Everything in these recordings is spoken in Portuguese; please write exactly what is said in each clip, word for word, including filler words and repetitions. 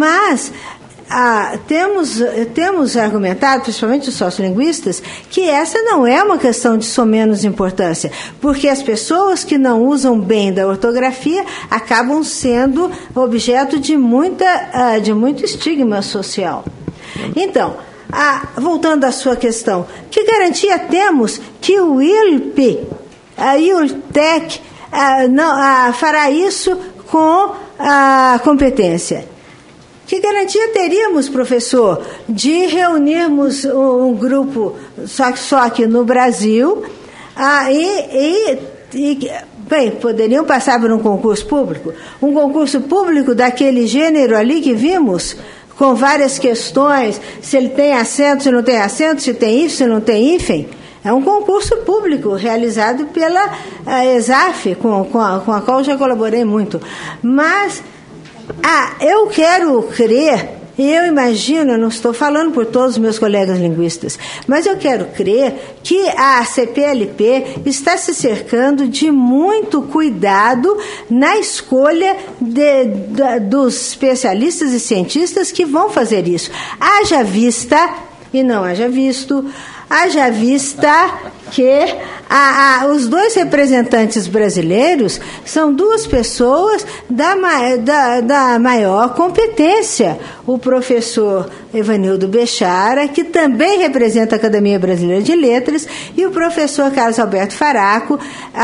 Mas ah, temos, temos argumentado, principalmente os sociolinguistas, que essa não é uma questão de somenos importância, porque as pessoas que não usam bem da ortografia acabam sendo objeto de, muita, ah, de muito estigma social. Então, ah, voltando à sua questão, que garantia temos que o I L P a I U T E C ah, não, ah, fará isso com a competência? Que garantia teríamos, professor, de reunirmos um, um grupo só que, só aqui no Brasil ah, e, e, e, bem, poderiam passar por um concurso público? Um concurso público daquele gênero ali que vimos, com várias questões, se ele tem acento, se não tem acento, se tem hífen, se não tem hífen. É um concurso público realizado pela ESAF, com, com, a, com a qual eu já colaborei muito. Mas ah, eu quero crer, e eu imagino, eu não estou falando por todos os meus colegas linguistas, mas eu quero crer que a C P L P está se cercando de muito cuidado na escolha de, de, dos especialistas e cientistas que vão fazer isso. Haja vista, e não haja visto, haja vista que a, a, os dois representantes brasileiros são duas pessoas da, da, da maior competência. O professor Evanildo Bechara, que também representa a Academia Brasileira de Letras, e o professor Carlos Alberto Faraco,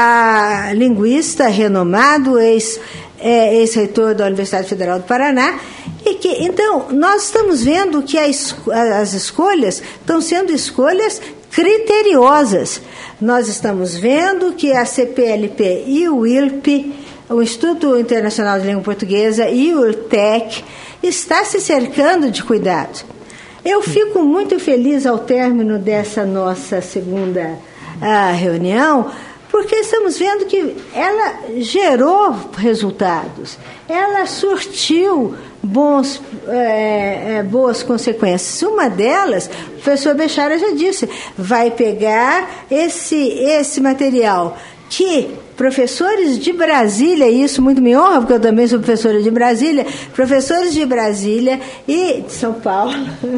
a linguista renomado, ex, é, ex-reitor da Universidade Federal do Paraná. E que, então, nós estamos vendo que a, as escolhas estão sendo escolhas criteriosas. Nós estamos vendo que a C P L P e o I L P, o Instituto Internacional de Língua Portuguesa e o I U T E C, está se cercando de cuidado. Eu fico muito feliz ao término dessa nossa segunda uh, reunião, porque estamos vendo que ela gerou resultados, ela surtiu bons, é, é, boas consequências. Uma delas, o professor Bechara já disse, vai pegar esse, esse material que professores de Brasília, e isso muito me honra, porque eu também sou professora de Brasília, professores de Brasília e de São Paulo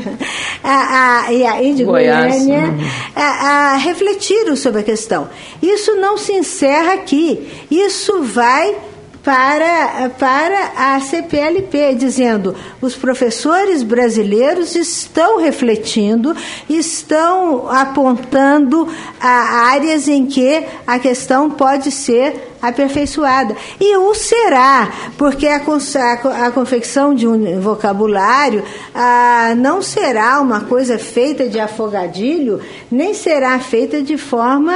a, a, e, a, e de Goiânia a, a, refletiram sobre a questão. Isso não se encerra aqui, isso vai para, para a C P L P, dizendo os professores brasileiros estão refletindo, estão apontando a áreas em que a questão pode ser aperfeiçoada. E o será, porque a, a, a confecção de um vocabulário ah, não será uma coisa feita de afogadilho, nem será feita de forma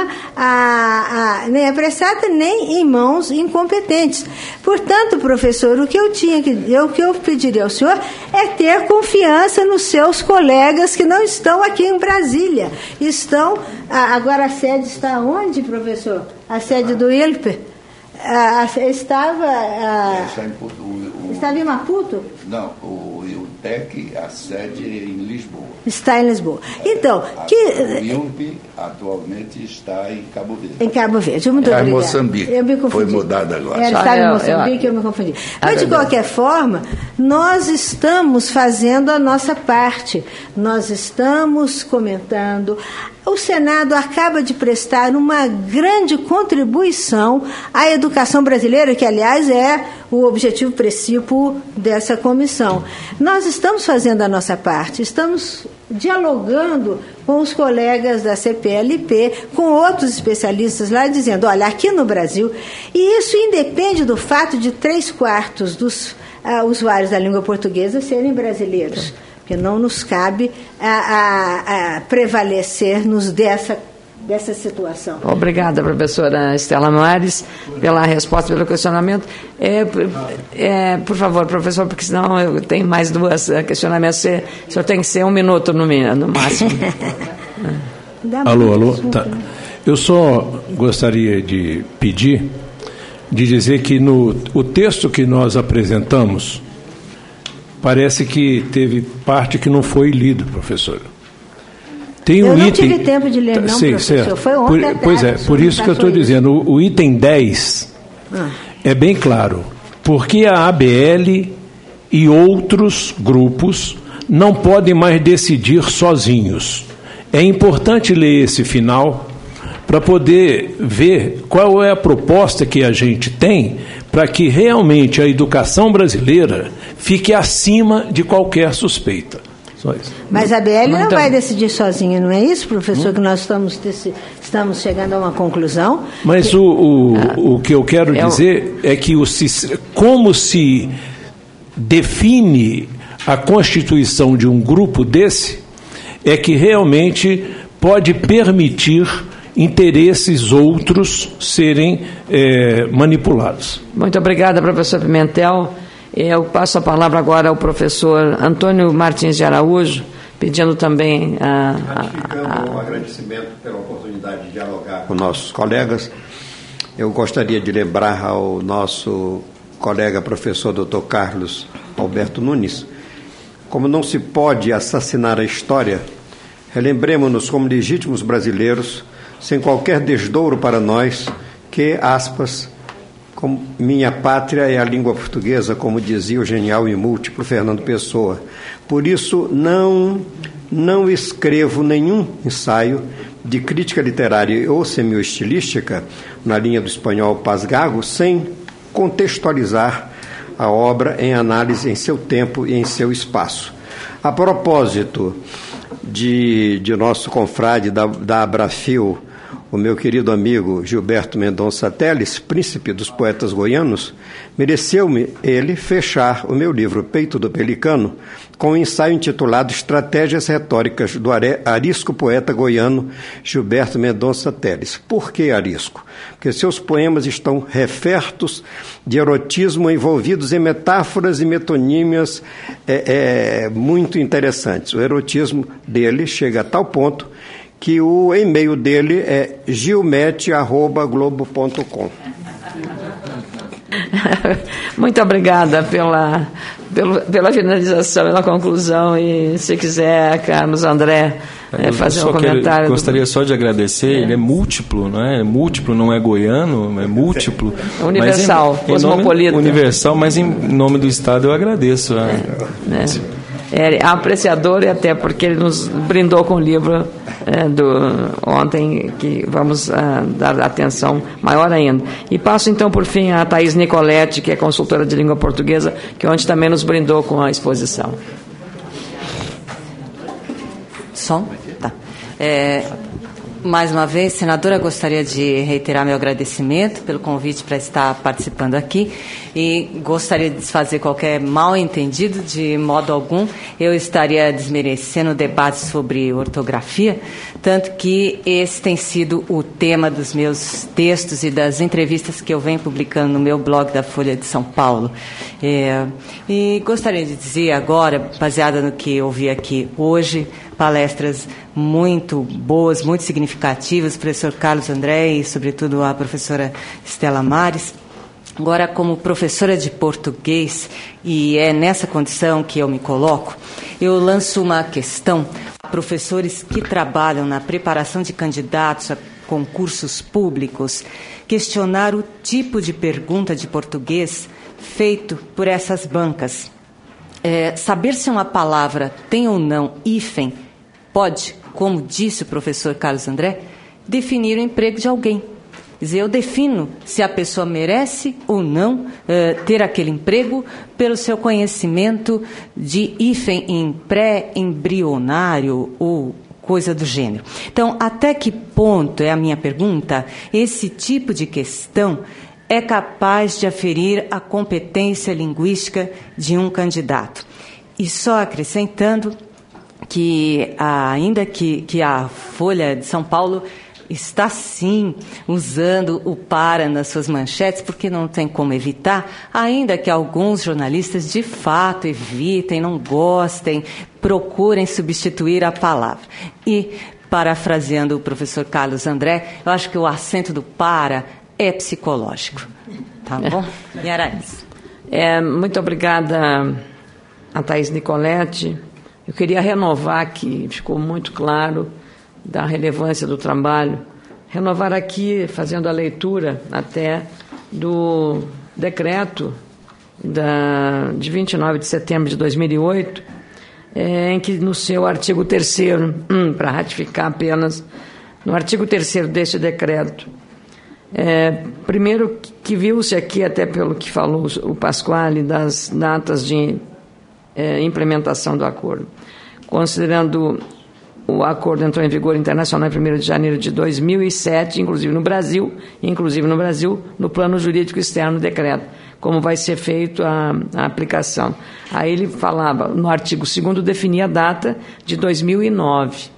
ah, ah, nem apressada, nem em mãos incompetentes. Portanto, professor, o que eu tinha que, o que eu pediria ao senhor é ter confiança nos seus colegas que não estão aqui em Brasília. Estão, ah, agora a sede está onde, professor? A sede do I L P? Ah, estava ah, em, estava em Maputo? Não, o I U T E C, a sede é em Lisboa. Está em Lisboa. Então, a, que, o I U P atualmente está em Cabo Verde. Em Cabo Verde, muito é obrigada. Em Moçambique. Eu me confundi. Foi mudado agora. Era estar em Moçambique, eu, eu, eu me confundi. Mas, de qualquer forma, nós estamos fazendo a nossa parte. Nós estamos comentando. O Senado acaba de prestar uma grande contribuição à educação brasileira, que, aliás, é o objetivo principal dessa comissão. Nós estamos fazendo a nossa parte, estamos dialogando com os colegas da C P L P, com outros especialistas lá, dizendo, olha, aqui no Brasil, e isso independe do fato de três quartos dos uh, usuários da língua portuguesa serem brasileiros. Porque não nos cabe a, a, a prevalecer-nos dessa, dessa situação. Obrigada, professora Estela Mares, pela resposta, pelo questionamento. É, é, por favor, professor, porque senão eu tenho mais duas questionamentos. O senhor tem que ser um minuto no, no máximo. Alô, alô. Tá. Eu só gostaria de pedir, de dizer que no o texto que nós apresentamos, parece que teve parte que não foi lido, professor. Tem um eu não item... tive tempo de ler, não, Sim, professor. Certo. Foi ontem por, à tarde. Pois é, por isso que eu estou dizendo. O, o item dez ah. é bem claro. Porque a A B L e outros grupos não podem mais decidir sozinhos. É importante ler esse final para poder ver qual é a proposta que a gente tem para que realmente a educação brasileira fique acima de qualquer suspeita. Só isso. Mas a B L não Muito... vai decidir sozinha, não é isso, professor? Hum? Que nós estamos, estamos chegando a uma conclusão. Mas que... o, o, ah, o que eu quero é dizer o... é que o, como se define a constituição de um grupo desse é que realmente pode permitir interesses outros serem é, manipulados. Muito obrigada, professor Pimentel. Eu passo a palavra agora ao professor Antônio Martins de Araújo, pedindo também a... Ratificando o agradecimento pela oportunidade de dialogar com nossos colegas, eu gostaria de lembrar ao nosso colega professor doutor Carlos Alberto Nunes, como não se pode assassinar a história, relembremos-nos como legítimos brasileiros, sem qualquer desdouro para nós, que, aspas, como minha pátria é a língua portuguesa, como dizia o genial e múltiplo Fernando Pessoa. Por isso, não, não escrevo nenhum ensaio de crítica literária ou semioestilística, na linha do espanhol Paz Gago, sem contextualizar a obra em análise em seu tempo e em seu espaço. A propósito de, de nosso confrade da, da Abrafil, o meu querido amigo Gilberto Mendonça Teles, príncipe dos poetas goianos, mereceu-me ele fechar o meu livro Peito do Pelicano com um ensaio intitulado Estratégias Retóricas do arisco poeta goiano Gilberto Mendonça Teles. Por que arisco? Porque seus poemas estão refertos de erotismo envolvidos em metáforas e metonímias é, é, muito interessantes. O erotismo dele chega a tal ponto que o e-mail dele é gilmete arroba globo ponto com. Muito obrigada pela, pela, pela finalização, pela conclusão. E se quiser, Carlos André, é, fazer um comentário. Quero, gostaria do... só de agradecer, é. Ele é múltiplo, não é? Múltiplo não é goiano, é múltiplo. Universal, mas em, cosmopolita. Em nome, universal, mas em nome do Estado eu agradeço. A... É, é. É apreciador, e até porque ele nos brindou com o livro é, do ontem, que vamos uh, dar atenção maior ainda. E passo então por fim a Thaís Nicoletti, que é consultora de língua portuguesa, que ontem também nos brindou com a exposição. Som? Tá. É, mais uma vez, senadora, gostaria de reiterar meu agradecimento pelo convite para estar participando aqui e gostaria de desfazer qualquer mal-entendido. De modo algum eu estaria desmerecendo o debate sobre ortografia, tanto que esse tem sido o tema dos meus textos e das entrevistas que eu venho publicando no meu blog da Folha de São Paulo. É, e gostaria de dizer agora, baseada no que eu ouvi aqui hoje, palestras muito boas, muito significativas, o professor Carlos André e, sobretudo, a professora Estela Mares. Agora, como professora de português, e é nessa condição que eu me coloco, eu lanço uma questão a professores que trabalham na preparação de candidatos a concursos públicos, questionar o tipo de pergunta de português feito por essas bancas. É, saber se uma palavra tem ou não hífen pode, como disse o professor Carlos André, definir o emprego de alguém. Quer dizer, eu defino se a pessoa merece ou não uh, ter aquele emprego pelo seu conhecimento de hífen em pré-embrionário ou coisa do gênero. Então, até que ponto, é a minha pergunta, esse tipo de questão é capaz de aferir a competência linguística de um candidato? E só acrescentando que, ainda que, que a Folha de São Paulo está, sim, usando o para nas suas manchetes, porque não tem como evitar, ainda que alguns jornalistas, de fato, evitem, não gostem, procurem substituir a palavra. E, parafraseando o professor Carlos André, eu acho que o acento do para é psicológico. Tá bom? Guimarães. É, muito obrigada a Thaís Nicoletti. Eu queria renovar aqui, ficou muito claro da relevância do trabalho, renovar aqui, fazendo a leitura até do decreto da, de vinte e nove de setembro de dois mil e oito, é, em que no seu artigo terceiro, hum, para ratificar apenas, no artigo terceiro deste decreto, é, primeiro que viu-se aqui, até pelo que falou o Pasquale, das datas de é, implementação do acordo, considerando o acordo entrou em vigor internacional em primeiro de janeiro de dois mil e sete, inclusive no Brasil, inclusive no Brasil, no plano jurídico externo do decreto, como vai ser feito a, a aplicação. Aí ele falava, no artigo segundo, definia a data de dois mil e nove.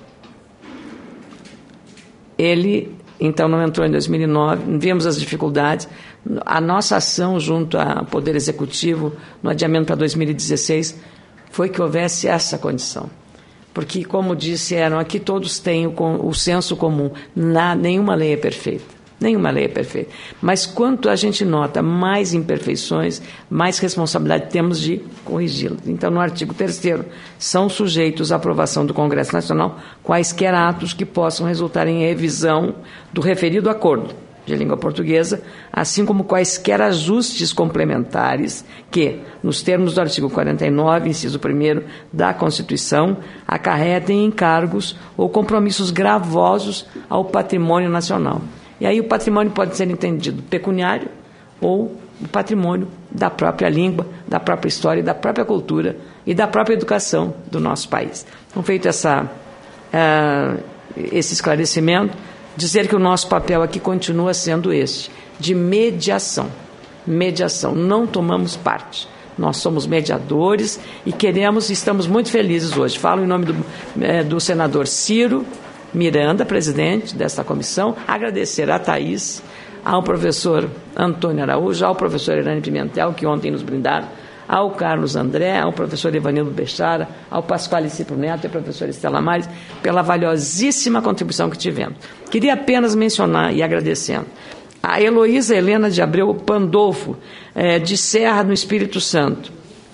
Ele, então, não entrou em dois mil e nove, vimos as dificuldades. A nossa ação junto ao Poder Executivo, no adiamento para dois mil e dezesseis, foi que houvesse essa condição. Porque, como disseram aqui, todos têm o, o senso comum. Na, nenhuma lei é perfeita. Nenhuma lei é perfeita. Mas quanto a gente nota mais imperfeições, mais responsabilidade temos de corrigi-las. Então, no artigo terceiro, são sujeitos à aprovação do Congresso Nacional quaisquer atos que possam resultar em revisão do referido acordo de língua portuguesa, assim como quaisquer ajustes complementares que, nos termos do artigo quarenta e nove, inciso primeiro da Constituição, acarretem encargos ou compromissos gravosos ao patrimônio nacional. E aí o patrimônio pode ser entendido pecuniário ou o patrimônio da própria língua, da própria história, da própria cultura e da própria educação do nosso país. Então, feito essa, uh, esse esclarecimento, dizer que o nosso papel aqui continua sendo este, de mediação. Mediação. Não tomamos parte. Nós somos mediadores e queremos, estamos muito felizes hoje. Falo em nome do, é, do senador Ciro Miranda, presidente desta comissão, agradecer a Thaís, ao professor Antônio Araújo, ao professor Irane Pimentel, que ontem nos brindaram, ao Carlos André, ao professor Evanildo Bechara, ao Pasquale Cipro Neto e ao professor Estela Mares, pela valiosíssima contribuição que tivemos. Queria apenas mencionar, e agradecendo, a Heloísa Helena de Abreu Pandolfo, é, de Serra, no Espírito Santo.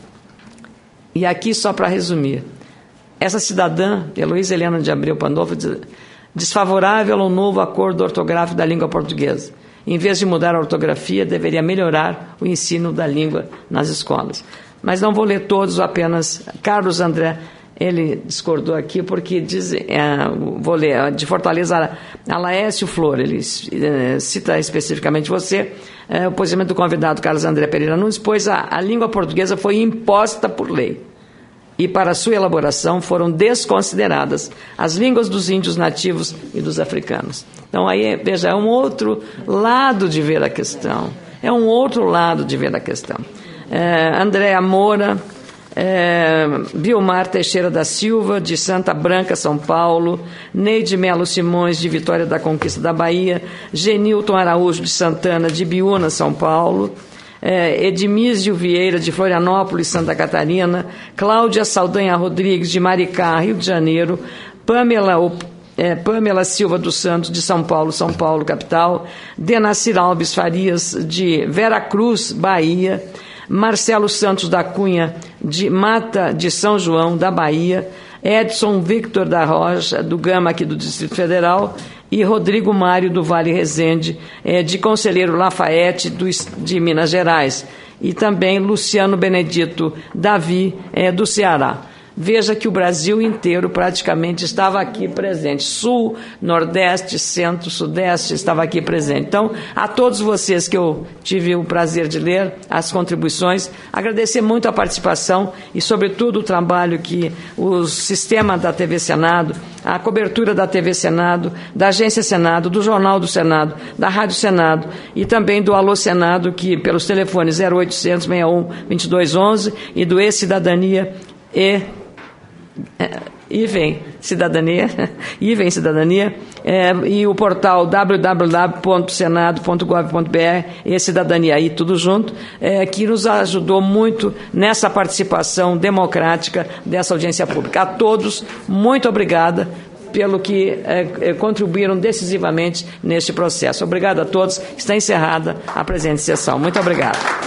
E aqui, só para resumir, essa cidadã, Heloísa Helena de Abreu Pandolfo, desfavorável ao novo acordo ortográfico da língua portuguesa. Em vez de mudar a ortografia, deveria melhorar o ensino da língua nas escolas. Mas não vou ler todos, apenas Carlos André, ele discordou aqui, porque diz, é, vou ler, de Fortaleza, a Laércio Flor, ele é, cita especificamente você, é, o posicionamento do convidado Carlos André Pereira Nunes, pois a, a língua portuguesa foi imposta por lei. E para sua elaboração foram desconsideradas as línguas dos índios nativos e dos africanos. Então, aí, veja, é um outro lado de ver a questão. É um outro lado de ver a questão. É, Andréa Moura, é, Biomar Teixeira da Silva, de Santa Branca, São Paulo, Neide Melo Simões, de Vitória da Conquista da Bahia, Genilton Araújo, de Santana, de Biúna, São Paulo, É, Edmísio Vieira, de Florianópolis, Santa Catarina, Cláudia Saldanha Rodrigues, de Maricá, Rio de Janeiro, Pamela, é, Pamela Silva dos Santos, de São Paulo, São Paulo, capital, Denacir Alves Farias, de Veracruz, Bahia, Marcelo Santos da Cunha, de Mata de São João, da Bahia, Edson Victor da Rocha, do Gama, aqui do Distrito Federal, e Rodrigo Mário do Vale Resende, é, de Conselheiro Lafayette, do, de Minas Gerais, e também Luciano Benedito Davi, é, do Ceará. Veja que o Brasil inteiro praticamente estava aqui presente. Sul, Nordeste, Centro, Sudeste estava aqui presente. Então, a todos vocês que eu tive o prazer de ler as contribuições, agradecer muito a participação e, sobretudo, o trabalho que o sistema da T V Senado, a cobertura da T V Senado, da Agência Senado, do Jornal do Senado, da Rádio Senado e também do Alô Senado, que pelos telefones zero oitocentos, sessenta e um, vinte e dois onze e do E-Cidadania e... É, e vem cidadania, e vem cidadania, é, e o portal w w w ponto senado ponto gov ponto b r e cidadania aí tudo junto, é, que nos ajudou muito nessa participação democrática dessa audiência pública. A todos, muito obrigada pelo que é, contribuíram decisivamente neste processo. Obrigado a todos. Está encerrada a presente sessão. Muito obrigado.